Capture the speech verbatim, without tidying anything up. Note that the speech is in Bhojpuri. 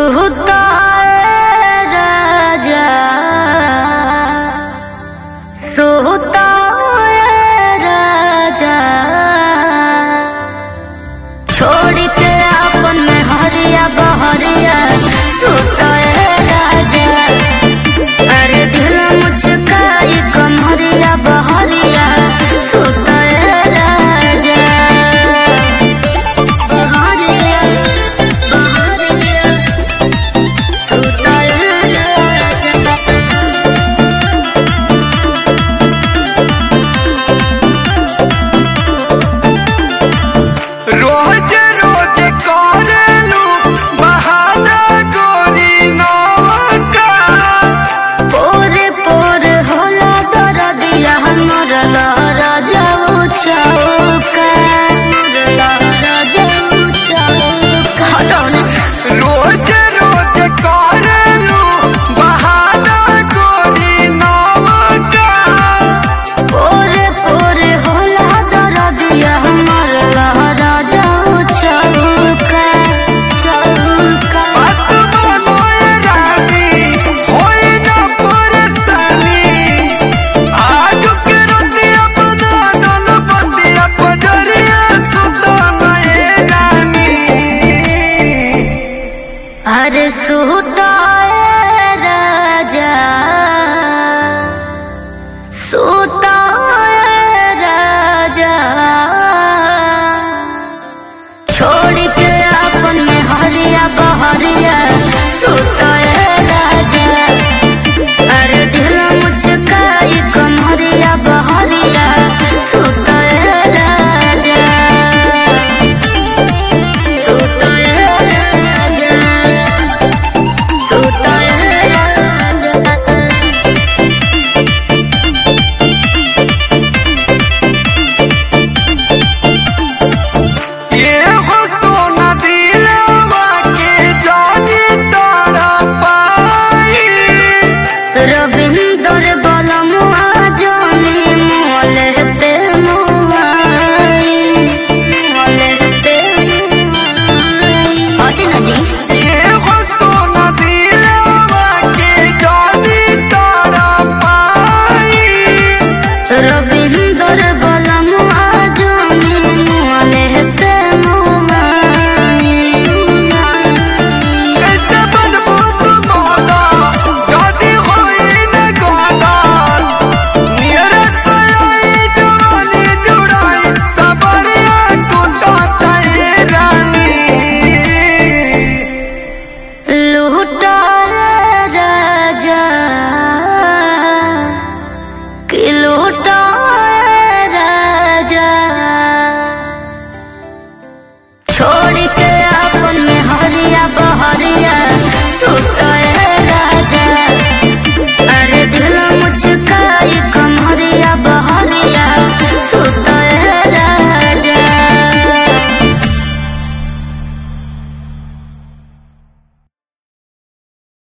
सुताए राजा सुताए राजा छोड़ के अपन में हरिया बहरिया सुताए राजा अरे दिल मुझकाई कमरिया बहरिया सुताए राजा बहरिया बहरिया सुताए राजा। रोज रोज करेलू बहाना गोरी नौका पोरे पोरे होला दरदिया हमर लहरा जाऊ चौका हमर लहरा जाऊ चौका हटौन रोज रोज करेलू बहाना गोरी नौका पोरे पोरे होला दरदिया हमर लहरा जाऊ चौका चौका बात मनोए रानी होई ना परेशानी आज के रतिया बना दल बतिया पजरिया सुता नए रानी अरे सुताए राजा सुताए राजा छोड़ के अपन में हरिया बहरिया सुता